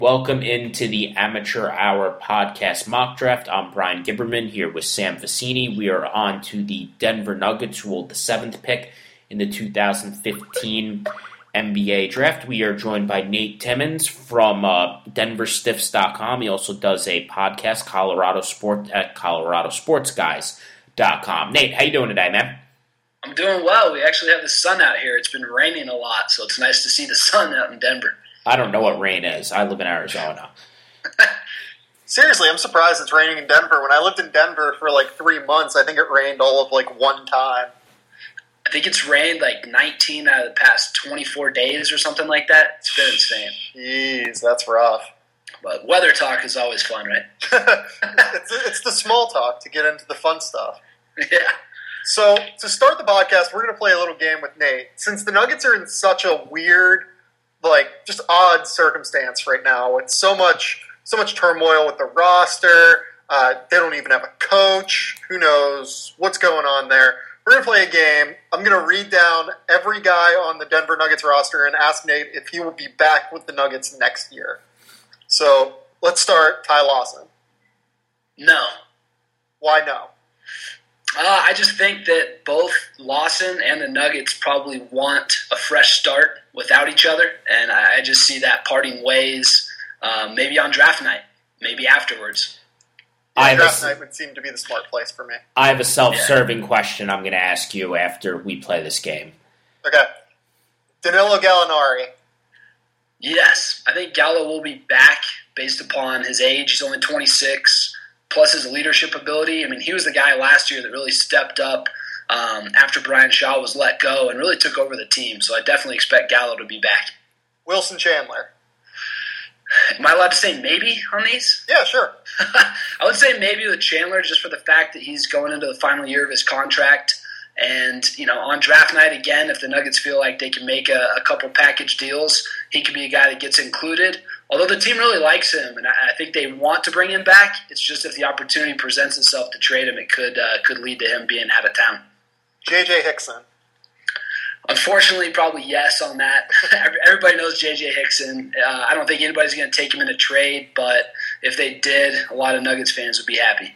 Welcome into the Amateur Hour Podcast Mock Draft. I'm Brian Gibberman here with Sam Vecini. We are on to the Denver Nuggets, who hold the 7th pick in the 2015 NBA Draft. We are joined by Nate Timmons from DenverStiffs.com. He also does a podcast, Colorado Sport, at ColoradoSportsGuys.com. Nate, how you doing today, man? I'm doing well. We actually have the sun out here. It's been raining a lot, so it's nice to see the sun out in Denver. I don't know what rain is. I live in Arizona. Seriously, I'm surprised it's raining in Denver. When I lived in Denver for like 3 months, I think it rained all of like one time. I think it's rained like 19 out of the past 24 days or something like that. It's been insane. Jeez, that's rough. But weather talk is always fun, right? It's the small talk to get into the fun stuff. Yeah. So, to start the podcast, we're going to play a little game with Nate. Since the Nuggets are in such a weird, just odd circumstance right now, with so much turmoil with the roster, they don't even have a coach. Who knows what's going on there? We're going to play a game. I'm going to read down every guy on the Denver Nuggets roster and ask Nate if he will be back with the Nuggets next year. So, let's start. Ty Lawson. No. Why no? I just think that both Lawson and the Nuggets probably want a fresh start without each other, and I just see that parting ways maybe on draft night, maybe afterwards. Draft night would seem to be the smart place for me. I have a self-serving question I'm going to ask you after we play this game. Okay. Danilo Gallinari. Yes, I think Gallo will be back based upon his age. He's only 26. Plus his leadership ability. I mean, he was the guy last year that really stepped up after Brian Shaw was let go and really took over the team. So I definitely expect Gallo to be back. Wilson Chandler. Am I allowed to say maybe on these? Yeah, sure. I would say maybe with Chandler just for the fact that he's going into the final year of his contract. And, on draft night, again, if the Nuggets feel like they can make a couple package deals, he could be a guy that gets included. Although the team really likes him, and I think they want to bring him back, it's just if the opportunity presents itself to trade him, it could lead to him being out of town. J.J. Hickson. Unfortunately, probably yes on that. Everybody knows J.J. Hickson. I don't think anybody's going to take him in a trade, but if they did, a lot of Nuggets fans would be happy.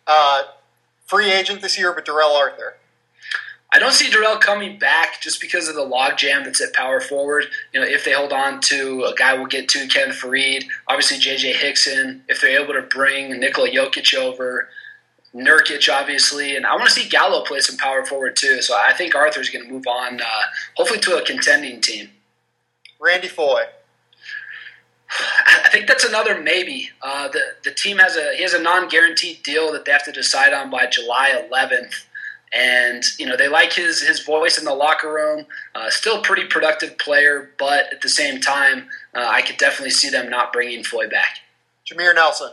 Free agent this year, but Darrell Arthur. I don't see Darrell coming back just because of the logjam that's at power forward. If they hold on to a guy we'll get to, Kevin Fareed, obviously J.J. Hickson, if they're able to bring Nikola Jokic over, Nurkic obviously, and I want to see Gallo play some power forward too. So I think Arthur's going to move on, hopefully to a contending team. Randy Foye. I think that's another maybe. The team has a non-guaranteed deal that they have to decide on by July 11th. And, they like his voice in the locker room. Still a pretty productive player, but at the same time, I could definitely see them not bringing Foy back. Jameer Nelson.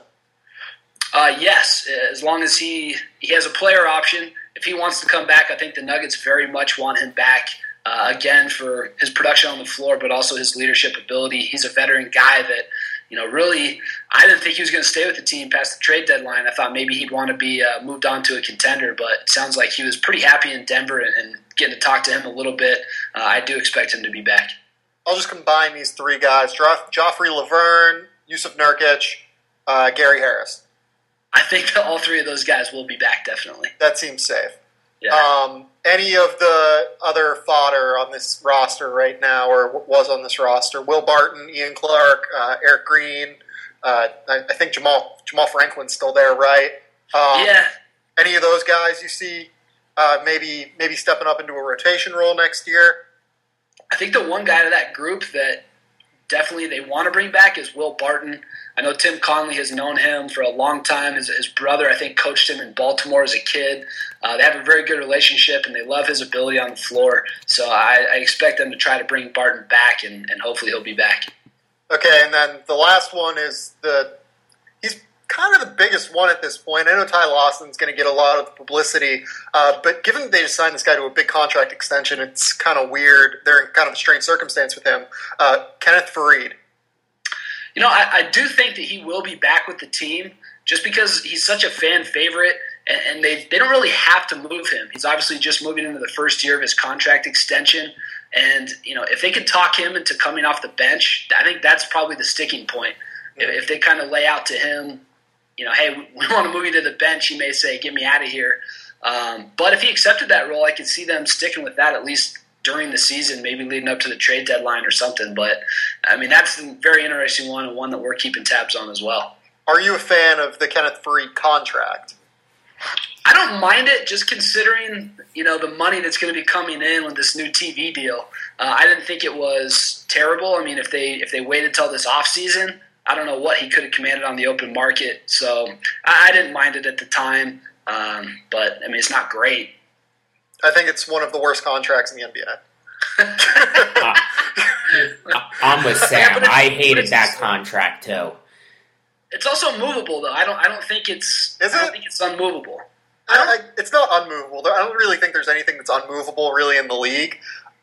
Yes, as long as he has a player option. If he wants to come back, I think the Nuggets very much want him back, again, for his production on the floor, but also his leadership ability. He's a veteran guy that, really, I didn't think he was going to stay with the team past the trade deadline. I thought maybe he'd want to be moved on to a contender, but it sounds like he was pretty happy in Denver and getting to talk to him a little bit. I do expect him to be back. I'll just combine these three guys, Joffrey Laverne, Yusuf Nurkic, Gary Harris. I think that all three of those guys will be back, definitely. That seems safe. Yeah. Any of the other fodder on this roster right now, or was on this roster, Will Barton, Ian Clark, Eric Green, I think Jamal Franklin's still there, right? Yeah. Any of those guys you see maybe stepping up into a rotation role next year? I think the one guy to that group that definitely they want to bring back is Will Barton. I know Tim Conley has known him for a long time. His brother, I think, coached him in Baltimore as a kid. They have a very good relationship, and they love his ability on the floor. So I expect them to try to bring Barton back, and hopefully he'll be back. Okay, and then the last one is he's kind of the biggest one at this point. I know Ty Lawson's going to get a lot of publicity, but given that they just signed this guy to a big contract extension, it's kind of weird. They're in kind of a strange circumstance with him. Kenneth Faried. I do think that he will be back with the team just because he's such a fan favorite, and they don't really have to move him. He's obviously just moving into the first year of his contract extension, and if they can talk him into coming off the bench, I think that's probably the sticking point. if they kind of lay out to him, hey, we want to move you to the bench, he may say, get me out of here. But if he accepted that role, I could see them sticking with that at least during the season, maybe leading up to the trade deadline or something. But, that's a very interesting one and one that we're keeping tabs on as well. Are you a fan of the Kenneth Faried contract? I don't mind it, just considering, the money that's going to be coming in with this new TV deal. I didn't think it was terrible. If they waited till this offseason, I don't know what he could have commanded on the open market. So I didn't mind it at the time. But, it's not great. I think it's one of the worst contracts in the NBA. I'm with Sam. I hated that contract too. It's also movable, though. I don't think it's. I don't think it's unmovable. It's not unmovable. I don't really think there's anything that's unmovable really in the league.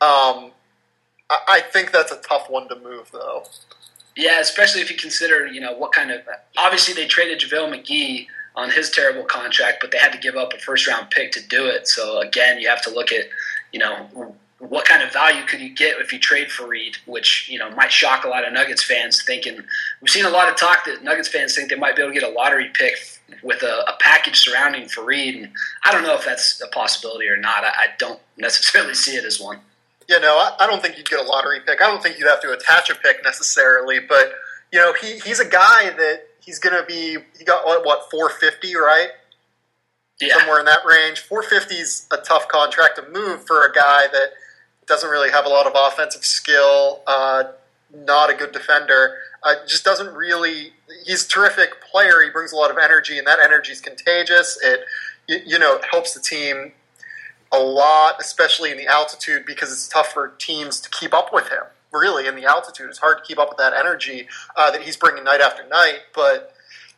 I think that's a tough one to move, though. Yeah, especially if you consider, what kind of. Obviously, they traded JaVale McGee on his terrible contract, but they had to give up a first-round pick to do it. So, again, you have to look at, what kind of value could you get if you trade Faried, which, might shock a lot of Nuggets fans thinking. We've seen a lot of talk that Nuggets fans think they might be able to get a lottery pick with a package surrounding Faried. And I don't know if that's a possibility or not. I don't necessarily see it as one. Yeah, no, I don't think you'd get a lottery pick. I don't think you'd have to attach a pick necessarily. But, he's a guy that he's going to be – he got, what, 450, right? Yeah. Somewhere in that range. 450 is a tough contract to move for a guy that doesn't really have a lot of offensive skill, not a good defender, just doesn't really – he's a terrific player. He brings a lot of energy, and that energy is contagious. It helps the team a lot, especially in the altitude, because it's tough for teams to keep up with him. Really, in the altitude, it's hard to keep up with that energy that he's bringing night after night, but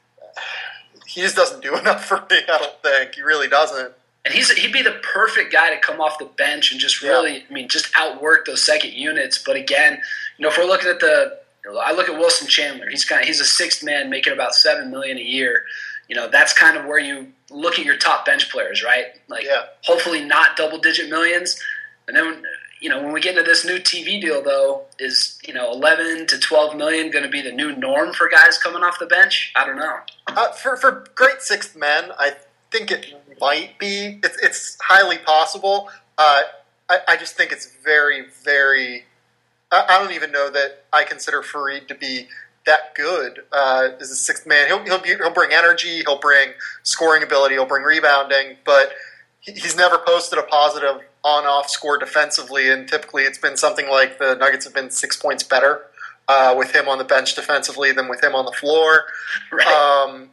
he just doesn't do enough for me, I don't think. He really doesn't. And he'd be the perfect guy to come off the bench and just really, just outwork those second units. But again, if we're looking at I look at Wilson Chandler. He's a sixth man making about $7 million a year. That's kind of where you look at your top bench players, right? Hopefully not double-digit millions. And then, when we get into this new TV deal, though, is 11 to 12 million going to be the new norm for guys coming off the bench? I don't know. For great sixth men, I think it might be. It's highly possible. I just think it's very, very. I don't even know that I consider Faried to be that good as a sixth man. He'll bring energy. He'll bring scoring ability. He'll bring rebounding, but he's never posted a positive on-off score defensively, and typically it's been something like the Nuggets have been 6 points better with him on the bench defensively than with him on the floor. Right.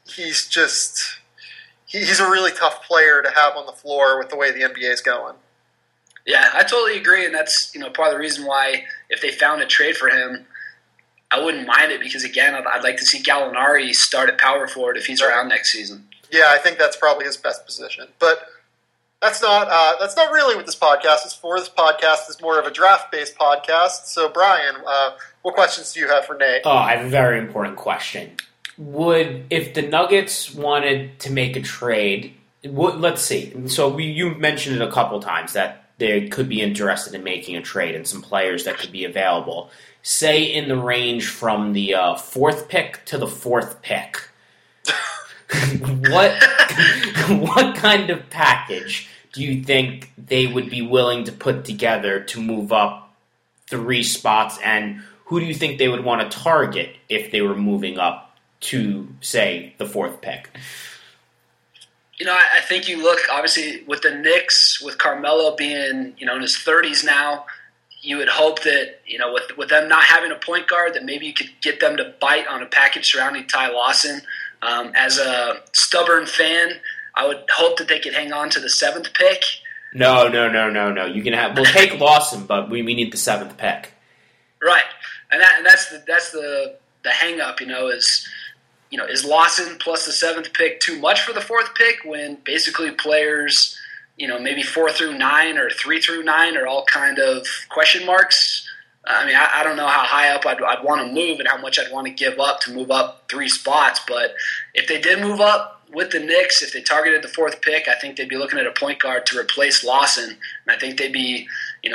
He's a really tough player to have on the floor with the way the NBA is going. Yeah, I totally agree, and that's part of the reason why if they found a trade for him, I wouldn't mind it because, again, I'd like to see Gallinari start at power forward if he's around next season. Yeah, I think that's probably his best position. But that's not really what this podcast is for. This podcast is more of a draft-based podcast. So, Brian, what questions do you have for Nate? Oh, I have a very important question. If the Nuggets wanted to make a trade, let's see. So you mentioned it a couple times that they could be interested in making a trade and some players that could be available. Say in the range from the fourth pick to the fourth pick. What kind of package do you think they would be willing to put together to move up 3 spots? And who do you think they would want to target if they were moving up to, say, the fourth pick? I think you look, obviously, with the Knicks, with Carmelo being, in his 30s now, you would hope that, with them not having a point guard, that maybe you could get them to bite on a package surrounding Ty Lawson. As a stubborn fan, I would hope that they could hang on to the 7th pick. No. You can we'll take Lawson, but we need the 7th pick. Right, and that's the hang up. Is Lawson plus the 7th pick too much for the 4th pick when basically players, maybe 4 through 9 or 3 through 9 are all kind of question marks? I don't know how high up I'd want to move and how much I'd want to give up to move up 3 spots. But if they did move up with the Knicks, if they targeted the 4th pick, I think they'd be looking at a point guard to replace Lawson. And I think they'd be,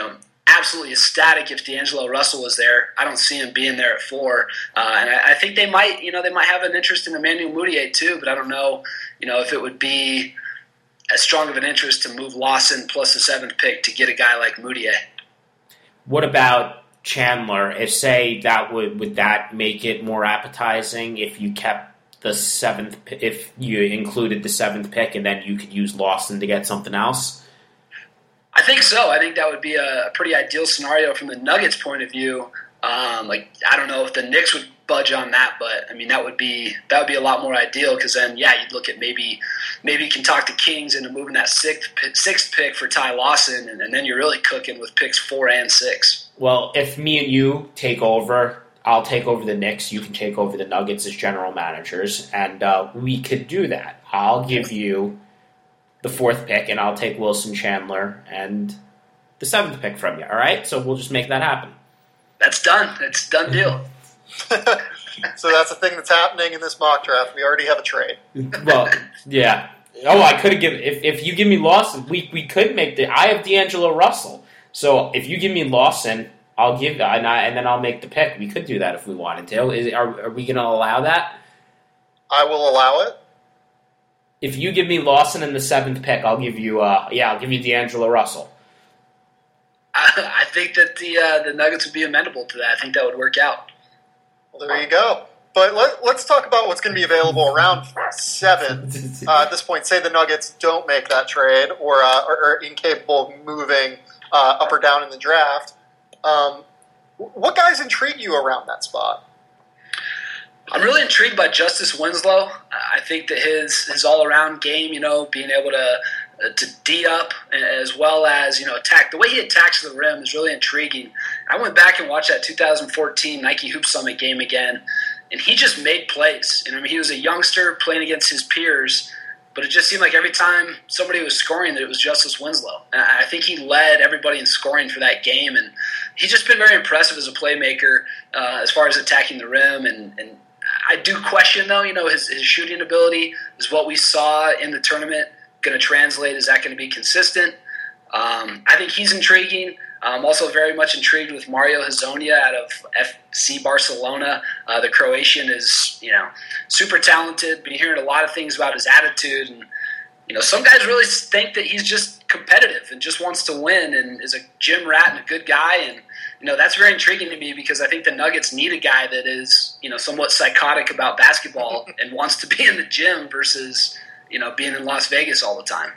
absolutely ecstatic if D'Angelo Russell was there. I don't see him being there at 4. And I think they might have an interest in Emmanuel Mudiay too, but I don't know, if it would be as strong of an interest to move Lawson plus the 7th pick to get a guy like Mudiay. What about Chandler? If say that would that make it more appetizing if you kept the 7th, if you included the 7th pick and then you could use Lawson to get something else? I think so. I think that would be a pretty ideal scenario from the Nuggets' point of view. I don't know if the Knicks would budge on that, but I mean that would be a lot more ideal because then you'd look at maybe you can talk the Kings into moving that 6th pick for Ty Lawson, and then you're really cooking with picks 4 and 6. Well, if me and you take over, I'll take over the Knicks, you can take over the Nuggets as general managers, and we could do that. I'll give you the 4th pick, and I'll take Wilson Chandler and the 7th pick from you, all right? So we'll just make that happen. That's done. It's a done deal. So that's the thing that's happening in this mock draft. We already have a trade. Well, yeah. Oh, I could have given... If you give me Lawson, we could make the... I have D'Angelo Russell. So if you give me Lawson, I'll give... And then I'll make the pick. We could do that if we wanted to. Are we going to allow that? I will allow it. If you give me Lawson in the 7th pick, I'll give you... I'll give you D'Angelo Russell. I think that the Nuggets would be amenable to that. I think that would work out. Well, there you go. But let's talk about what's going to be available around 7. At this point, say the Nuggets don't make that trade or are incapable of moving up or down in the draft. What guys intrigue you around that spot? I'm really intrigued by Justice Winslow. I think that his all-around game, being able to D up as well as attack. The way he attacks the rim is really intriguing. I went back and watched that 2014 Nike Hoop Summit game again, and he just made plays. He was a youngster playing against his peers, but it just seemed like every time somebody was scoring that it was Justice Winslow. And I think he led everybody in scoring for that game, and he's just been very impressive as a playmaker as far as attacking the rim. And I do question, though, his shooting ability is what we saw in the tournament going to translate? Is that going to be consistent? I think he's intriguing. I'm also very much intrigued with Mario Hezonja out of FC Barcelona. The Croatian is, super talented. Been hearing a lot of things about his attitude, and some guys really think that he's just competitive and just wants to win and is a gym rat and a good guy. And that's very intriguing to me because I think the Nuggets need a guy that is, somewhat psychotic about basketball and wants to be in the gym versus being in Las Vegas all the time.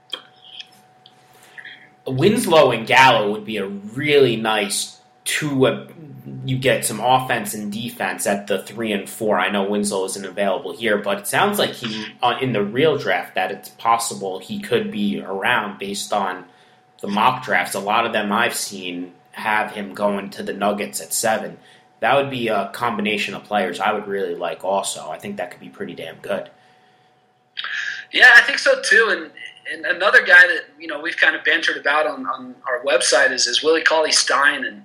Winslow and Gallo would be a really nice you get some offense and defense at the 3 and 4. I know Winslow isn't available here, but it sounds like he in the real draft that it's possible he could be around based on the mock drafts. A lot of them I've seen have him going to the Nuggets at 7. That would be a combination of players I would really like also. I think that could be pretty damn good. Yeah, I think so too. And another guy that we've kind of bantered about on our website is Willie Cauley-Stein, and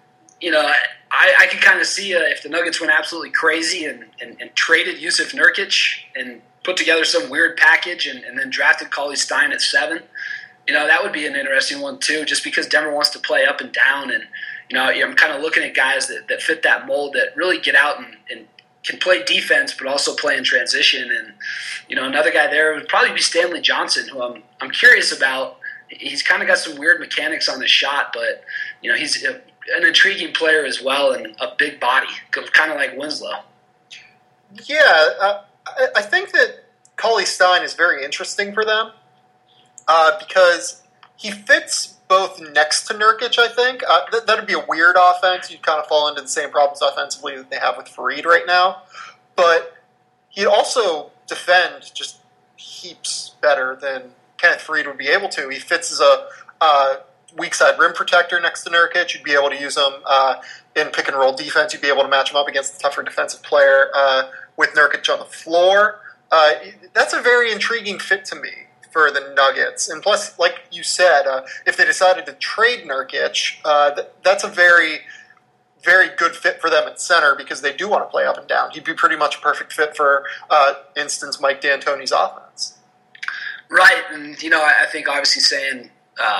I can kind of see if the Nuggets went absolutely crazy and traded Jusuf Nurkic and put together some weird package and then drafted Cauley-Stein at 7. That would be an interesting one too, just because Denver wants to play up and down, and I'm kind of looking at guys that fit that mold that really get out and can play defense, but also play in transition. And another guy there would probably be Stanley Johnson, who I'm curious about. He's kind of got some weird mechanics on the shot, but he's an intriguing player as well and a big body, kind of like Winslow. Yeah, I think that Cauley-Stein is very interesting for them because he fits both next to Nurkic, I think. That'd be a weird offense. You'd kind of fall into the same problems offensively that they have with Fareed right now. But he'd also defend just heaps better than Kenneth Fareed would be able to. He fits as a weak side rim protector next to Nurkic. You'd be able to use him in pick and roll defense. You'd be able to match him up against a tougher defensive player with Nurkic on the floor. That's a very intriguing fit to me for the Nuggets. And plus, like you said, if they decided to trade Nurkic, that's a very, very good fit for them at center because they do want to play up and down. He'd be pretty much a perfect fit for, instance, Mike D'Antoni's offense. Right, and I think obviously saying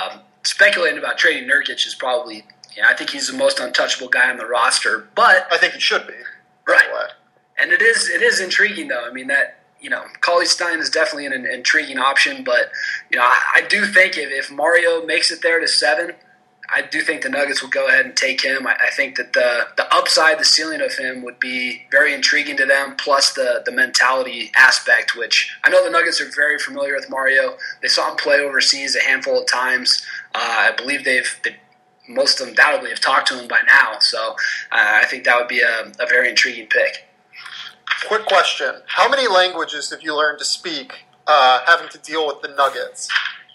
speculating about trading Nurkic is probably, I think he's the most untouchable guy on the roster. But I think he should be. Right. And it is intriguing, though. I mean, that, Cauley Stein is definitely an intriguing option, but, I do think if Mario makes it there to 7, I do think the Nuggets will go ahead and take him. I think that the upside, the ceiling of him would be very intriguing to them, plus the mentality aspect, which I know the Nuggets are very familiar with Mario. They saw him play overseas a handful of times. I believe they most undoubtedly have talked to him by now, so I think that would be a very intriguing pick. Quick question. How many languages have you learned to speak having to deal with the Nuggets?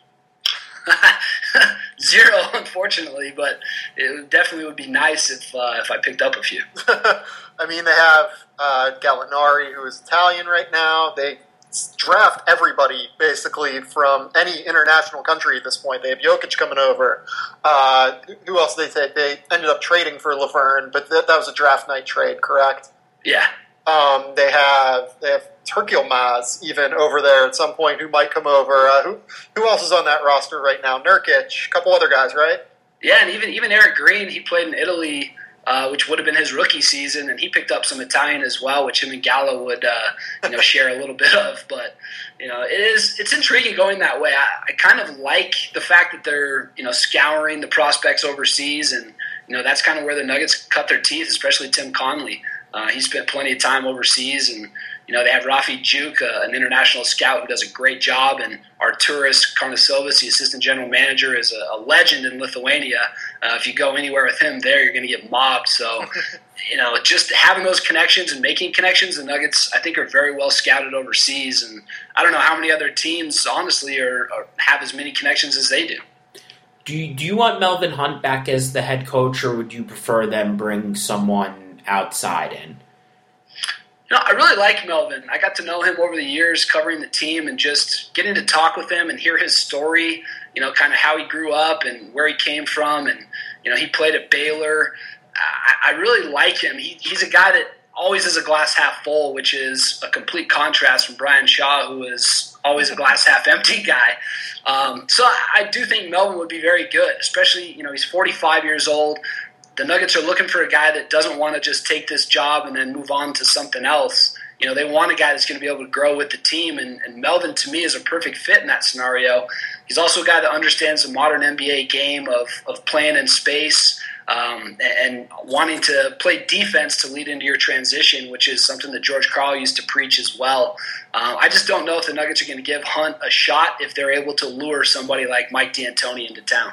0, unfortunately, but it definitely would be nice if I picked up a few. I mean, they have Gallinari, who is Italian right now. They draft everybody, basically, from any international country at this point. They have Jokic coming over. Who else did they take? They ended up trading for Laverne, but that was a draft night trade, correct? Yeah. They have Turkey Maz even over there at some point who might come over. Who else is on that roster right now? Nurkic, a couple other guys, right? Yeah, and even Eric Green, he played in Italy, which would have been his rookie season, and he picked up some Italian as well, which him and Gallo would share a little bit of. But it's intriguing going that way. I kind of like the fact that they're scouring the prospects overseas, and that's kind of where the Nuggets cut their teeth, especially Tim Conley. He spent plenty of time overseas, and they have Rafi Juk, an international scout who does a great job, and Arturas Karnisovas, the assistant general manager, is a legend in Lithuania. If you go anywhere with him there, you're going to get mobbed. So, just having those connections and making connections, the Nuggets, I think, are very well scouted overseas, and I don't know how many other teams, honestly, have as many connections as they do. Do you want Melvin Hunt back as the head coach, or would you prefer them bring someone outside in? I really like Melvin. I got to know him over the years covering the team and just getting to talk with him and hear his story, kind of how he grew up and where he came from. And, he played at Baylor. I really like him. He's a guy that always is a glass half full, which is a complete contrast from Brian Shaw, who is always a glass half empty guy. So I do think Melvin would be very good, especially, he's 45 years old. The Nuggets are looking for a guy that doesn't want to just take this job and then move on to something else. They want a guy that's going to be able to grow with the team, and Melvin, to me, is a perfect fit in that scenario. He's also a guy that understands the modern NBA game of playing in space and wanting to play defense to lead into your transition, which is something that George Karl used to preach as well. I just don't know if the Nuggets are going to give Hunt a shot if they're able to lure somebody like Mike D'Antoni into town.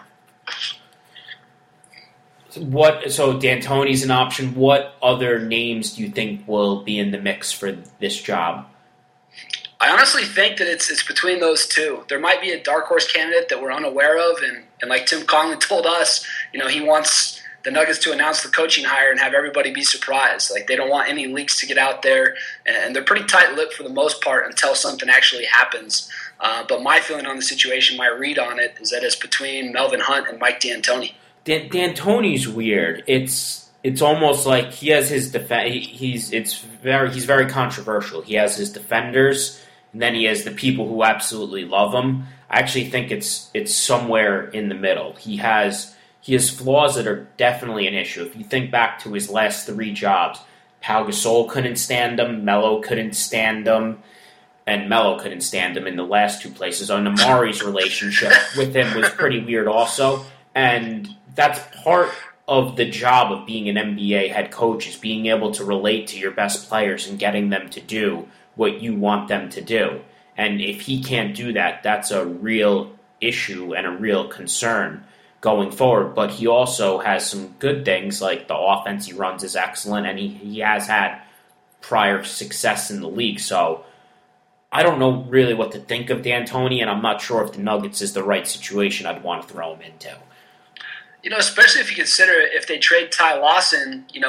So D'Antoni's an option. What other names do you think will be in the mix for this job? I honestly think that it's between those two. There might be a dark horse candidate that we're unaware of, and like Tim Conley told us, he wants the Nuggets to announce the coaching hire and have everybody be surprised. Like, they don't want any leaks to get out there, and they're pretty tight-lipped for the most part until something actually happens. But my feeling on the situation, my read on it, is that it's between Melvin Hunt and Mike D'Antoni. D'Antoni's weird. It's almost like he has his he's very controversial. He has his defenders, and then he has the people who absolutely love him. I actually think it's somewhere in the middle. He has flaws that are definitely an issue. If you think back to his last 3 jobs, Pau Gasol couldn't stand him, Melo couldn't stand him, and Melo couldn't stand him in the last 2 places. Amari's relationship with him was pretty weird also, and that's part of the job of being an NBA head coach, is being able to relate to your best players and getting them to do what you want them to do. And if he can't do that, that's a real issue and a real concern going forward. But he also has some good things, like the offense he runs is excellent, and he has had prior success in the league. So I don't know really what to think of D'Antoni, and I'm not sure if the Nuggets is the right situation I'd want to throw him into. Especially if you consider if they trade Ty Lawson,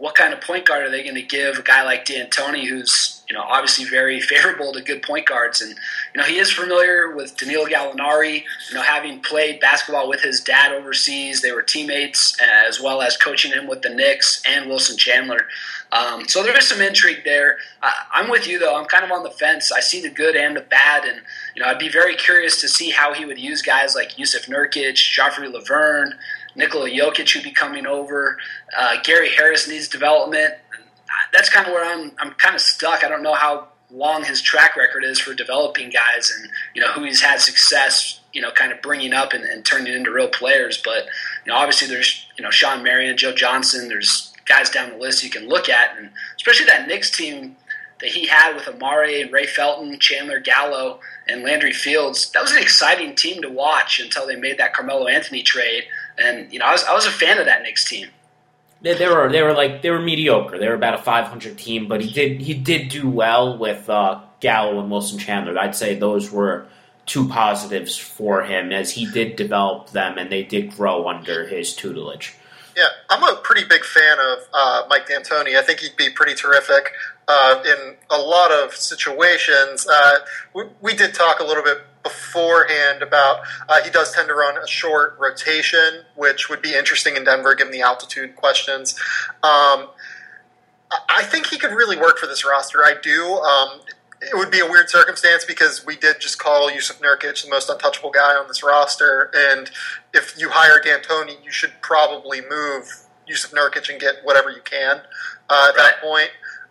what kind of point guard are they going to give a guy like D'Antoni, who's obviously very favorable to good point guards, and he is familiar with Danilo Gallinari. Having played basketball with his dad overseas, they were teammates as well as coaching him with the Knicks and Wilson Chandler. So there is some intrigue there. I'm with you though. I'm kind of on the fence. I see the good and the bad, and I'd be very curious to see how he would use guys like Jusuf Nurkic, Joffrey Laverne, Nikola Jokic, who'd be coming over. Gary Harris needs development. That's kind of where I'm kind of stuck. I don't know how long his track record is for developing guys, and who he's had success kind of bringing up and turning into real players. But obviously there's Sean Marion, Joe Johnson. There's guys down the list you can look at, and especially that Knicks team that he had with Amare and Ray Felton, Chandler Gallo, and Landry Fields. That was an exciting team to watch until they made that Carmelo Anthony trade. And I was a fan of that Knicks team. They were mediocre. They were about a 500 team, but he did do well with Gallo and Wilson Chandler. I'd say those were two positives for him, as he did develop them and they did grow under his tutelage. Yeah, I'm a pretty big fan of Mike D'Antoni. I think he'd be pretty terrific in a lot of situations. We did talk a little bit beforehand about he does tend to run a short rotation, which would be interesting in Denver given the altitude questions. I think he could really work for this roster. I do. It would be a weird circumstance because we did just call Jusuf Nurkic the most untouchable guy on this roster, and if you hire D'Antoni, you should probably move Jusuf Nurkic and get whatever you can at that point.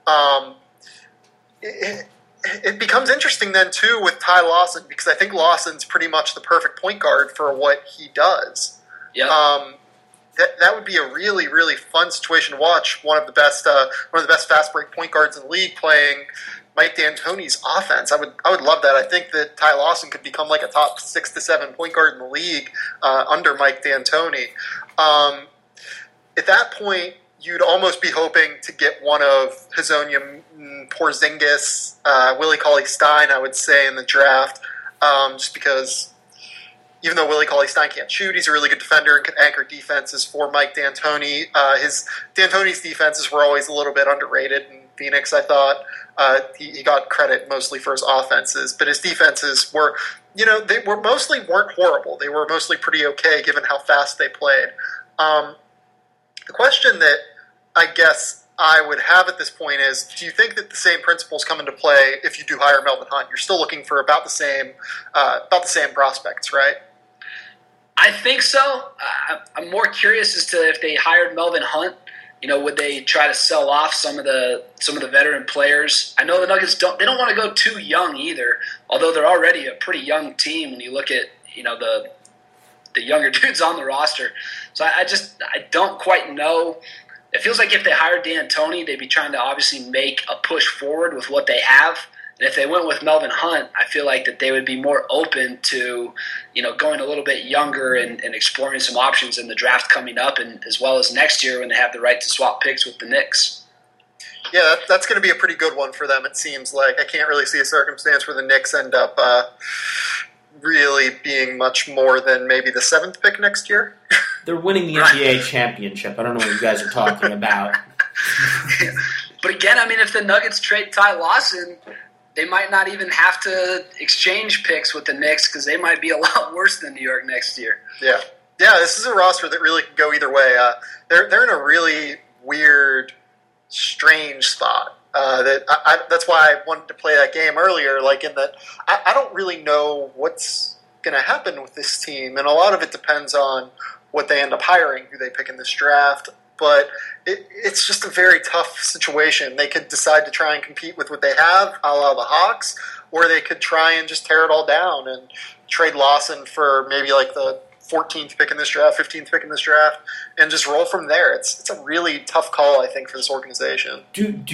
It becomes interesting then, too, with Ty Lawson, because I think Lawson's pretty much the perfect point guard for what he does. Yeah. That would be a really, really fun situation to watch. One of the best fast break point guards in the league playing Mike D'Antoni's offense. I would love that. I think that Ty Lawson could become like a top 6 to 7 point guard in the league under Mike D'Antoni. At that point, you'd almost be hoping to get one of Hazonia Porzingis, Willie Cauley-Stein, I would say, in the draft, just because even though Willie Cauley-Stein can't shoot, he's a really good defender and can anchor defenses for Mike D'Antoni. D'Antoni's defenses were always a little bit underrated in Phoenix, I thought. He got credit mostly for his offenses, but his defenses were, weren't horrible. They were mostly pretty okay given how fast they played. The question that I guess I would have at this point is, do you think that the same principles come into play if you do hire Melvin Hunt? You're still looking for about the same prospects, right? I think so. I'm more curious as to if they hired Melvin Hunt, would they try to sell off some of the veteran players? I know the Nuggets don't want to go too young either, although they're already a pretty young team when you look at the younger dudes on the roster. So I don't quite know. It feels like if they hired D'Antoni, they'd be trying to obviously make a push forward with what they have. And if they went with Melvin Hunt, I feel like that they would be more open to, going a little bit younger and exploring some options in the draft coming up, and as well as next year when they have the right to swap picks with the Knicks. Yeah, that's going to be a pretty good one for them, it seems like. I can't really see a circumstance where the Knicks end up really being much more than maybe the 7th pick next year. They're winning the NBA championship. I don't know what you guys are talking about. But again, if the Nuggets trade Ty Lawson, they might not even have to exchange picks with the Knicks because they might be a lot worse than New York next year. Yeah, this is a roster that really can go either way. They're in a really weird, strange spot. That's why I wanted to play that game earlier, like in that I don't really know what's going to happen with this team, and a lot of it depends on what they end up hiring, who they pick in this draft. But it's just a very tough situation. They could decide to try and compete with what they have, a la the Hawks, or they could try and just tear it all down and trade Lawson for maybe like the 14th pick in this draft, 15th pick in this draft, and just roll from there. It's a really tough call, I think, for this organization.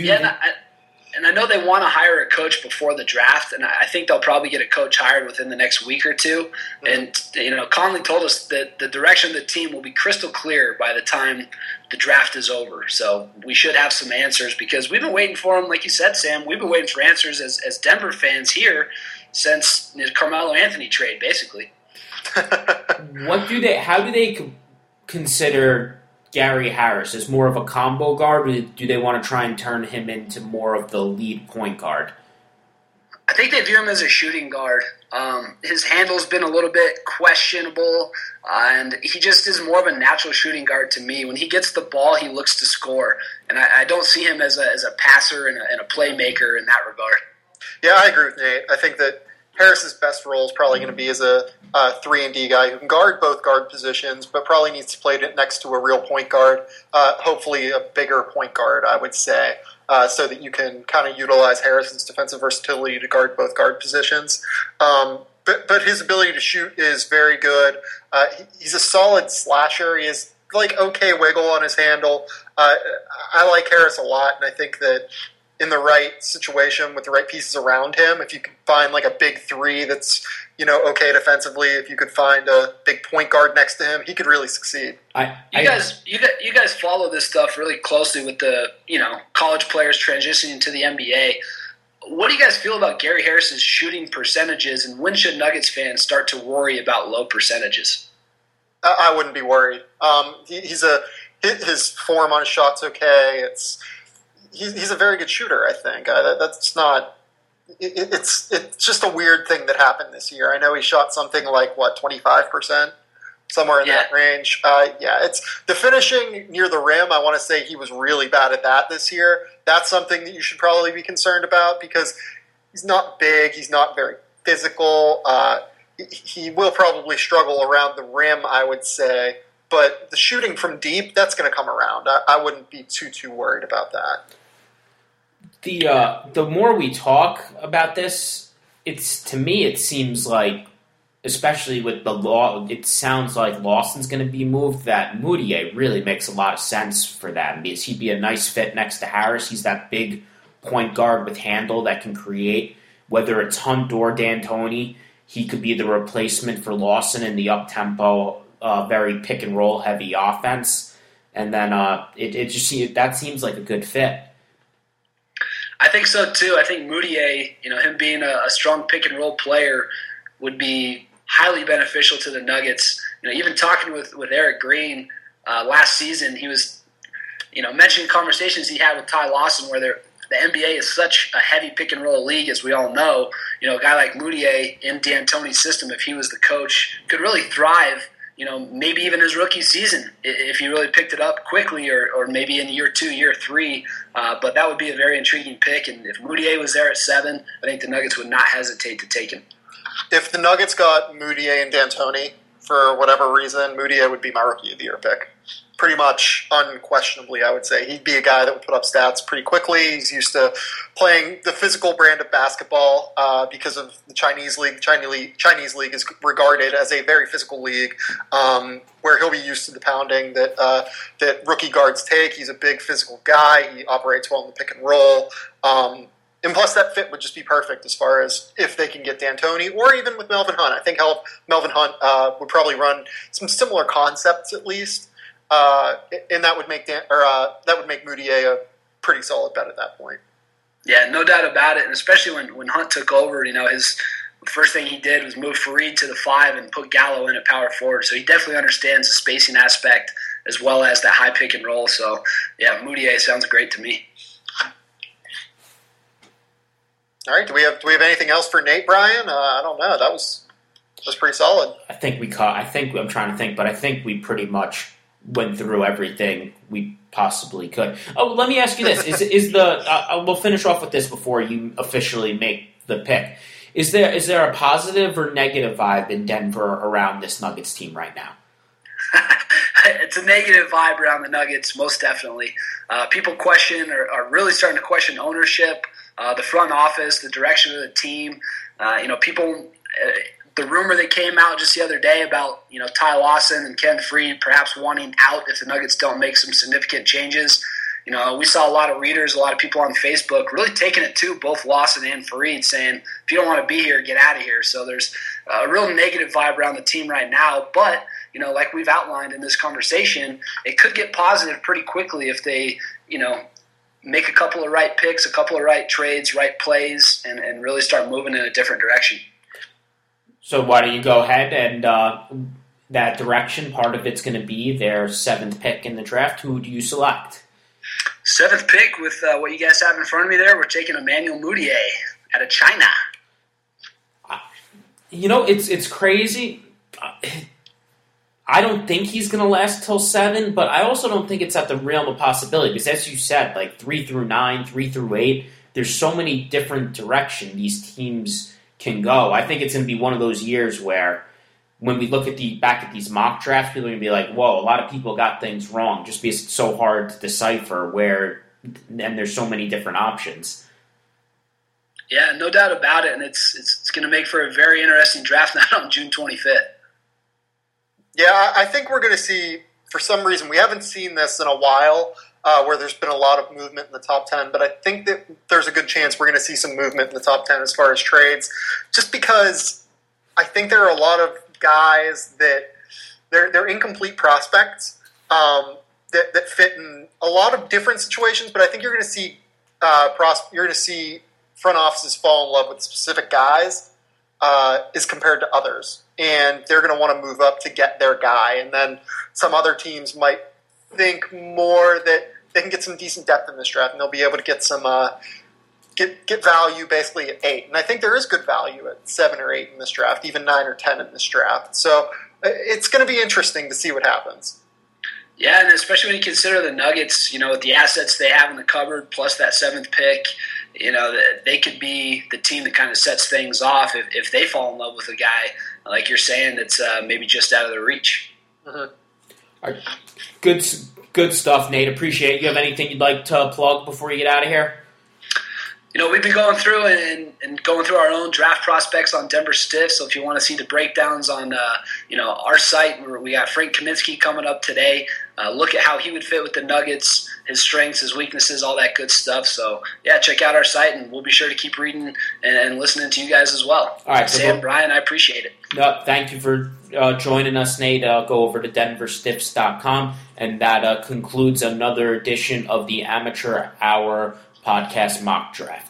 And I know they want to hire a coach before the draft, and I think they'll probably get a coach hired within the next week or two. Mm-hmm. And, Conley told us that the direction of the team will be crystal clear by the time the draft is over. So we should have some answers because we've been waiting for them, like you said, Sam. We've been waiting for answers as Denver fans here since the Carmelo Anthony trade, basically. How do they consider Gary Harris as more of a combo guard, or do they want to try and turn him into more of the lead point guard? I think they view him as a shooting guard. His handle's been a little bit questionable, and he just is more of a natural shooting guard to me. When he gets the ball, he looks to score, and I don't see him as a passer and a playmaker in that regard. Yeah, I agree with Nate. I think that Harris's best role is probably going to be as a 3-and-D guy who can guard both guard positions, but probably needs to play next to a real point guard, hopefully a bigger point guard, I would say, so that you can kind of utilize Harris's defensive versatility to guard both guard positions. But his ability to shoot is very good. He's a solid slasher. He has okay wiggle on his handle. I like Harris a lot, and I think that in the right situation with the right pieces around him, if you could find a big three that's okay defensively, if you could find a big point guard next to him, he could really succeed. You guys follow this stuff really closely with the college players transitioning to the NBA. What do you guys feel about Gary Harris's shooting percentages, and when should Nuggets fans start to worry about low percentages? I wouldn't be worried. His form on his shot's okay. He's a very good shooter, I think. That's not. It's just a weird thing that happened this year. I know he shot something like 25%, somewhere in that range. It's the finishing near the rim. I want to say he was really bad at that this year. That's something that you should probably be concerned about because he's not big. He's not very physical. He will probably struggle around the rim, I would say. But the shooting from deep, that's going to come around. I wouldn't be too worried about that. The more we talk about this, to me it seems like, especially with the law, it sounds like Lawson's going to be moved. That Mudiay really makes a lot of sense for that because he'd be a nice fit next to Harris. He's that big point guard with handle that can create, whether it's Hunt or D'Antoni. He could be the replacement for Lawson in the up-tempo, very pick-and-roll heavy offense. And then that seems like a good fit. I think so, too. I think Mudiay, him being a strong pick-and-roll player would be highly beneficial to the Nuggets. Even talking with Eric Green last season, he was, mentioning conversations he had with Ty Lawson where the NBA is such a heavy pick-and-roll league, as we all know. A guy like Mudiay in D'Antoni's system, if he was the coach, could really thrive, maybe even his rookie season if he really picked it up quickly or maybe in year 2, year 3. But that would be a very intriguing pick. And if Mudiay was there at 7, I think the Nuggets would not hesitate to take him. If the Nuggets got Mudiay and D'Antoni, for whatever reason, Mudiay would be my Rookie of the Year pick. Pretty much unquestionably, I would say. He'd be a guy that would put up stats pretty quickly. He's used to playing the physical brand of basketball because of the Chinese league. The Chinese league is regarded as a very physical league where he'll be used to the pounding that rookie guards take. He's a big physical guy. He operates well in the pick and roll. And plus, that fit would just be perfect as far as if they can get D'Antoni or even with Melvin Hunt. I think Melvin Hunt would probably run some similar concepts at least. And that would make Mudiay a pretty solid bet at that point. Yeah, no doubt about it. And especially when Hunt took over, his first thing he did was move Fareed to the 5 and put Gallo in at power forward. So he definitely understands the spacing aspect as well as that high pick and roll. So yeah, Mudiay sounds great to me. All right, do we have anything else for Nate, Brian? I don't know. That was pretty solid. I'm trying to think, but I think we pretty much went through everything we possibly could. Oh, let me ask you this: we'll finish off with this before you officially make the pick. Is there a positive or negative vibe in Denver around this Nuggets team right now? It's a negative vibe around the Nuggets, most definitely. People are really starting to question ownership, the front office, the direction of the team. People. The rumor that came out just the other day about Ty Lawson and Ken Freed perhaps wanting out if the Nuggets don't make some significant changes. We saw a lot of readers, a lot of people on Facebook really taking it to both Lawson and Fareed, saying, if you don't want to be here, get out of here. So there's a real negative vibe around the team right now. But, like we've outlined in this conversation, it could get positive pretty quickly if they, make a couple of right picks, a couple of right trades, right plays, and really start moving in a different direction. So why don't you go ahead and that direction. Part of it's going to be their 7th pick in the draft. Who do you select? 7th pick with what you guys have in front of me there. We're taking Emmanuel Mudiay out of China. It's crazy. I don't think he's going to last till 7, but I also don't think it's at the realm of possibility because, as you said, like 3 through 9, 3 through 8, there's so many different directions these teams can go. I think it's going to be one of those years where when we look at back at these mock drafts, people are going to be like, whoa, a lot of people got things wrong just because it's so hard to decipher and there's so many different options. Yeah, no doubt about it, and it's going to make for a very interesting draft night on June 25th. Yeah, I think we're going to see, for some reason, we haven't seen this in a while, where there's been a lot of movement in the top 10, but I think that there's a good chance we're going to see some movement in the top 10 as far as trades, just because I think there are a lot of guys that they're incomplete prospects that fit in a lot of different situations, but I think you're going to see front offices fall in love with specific guys as compared to others, and they're going to want to move up to get their guy, and then some other teams might think more that they can get some decent depth in this draft, and they'll be able to get some get value basically at 8. And I think there is good value at 7 or 8 in this draft, even 9 or 10 in this draft. So it's going to be interesting to see what happens. Yeah, and especially when you consider the Nuggets, with the assets they have in the cupboard, plus that 7th pick, they could be the team that kind of sets things off if they fall in love with a guy, like you're saying, that's maybe just out of their reach. Mm-hmm. All right. Good stuff, Nate. Appreciate it. You have anything you'd like to plug before you get out of here? We've been going through and going through our own draft prospects on Denver Stiff. So if you want to see the breakdowns on, our site, where we got Frank Kaminsky coming up today. Look at how he would fit with the Nuggets, his strengths, his weaknesses, all that good stuff. So yeah, check out our site, and we'll be sure to keep reading and listening to you guys as well. All right, Sam, Brian, I appreciate it. No, thank you for joining us, Nate. Go over to denverstiffs.com, and that concludes another edition of the Amateur Hour Podcast Mock Draft.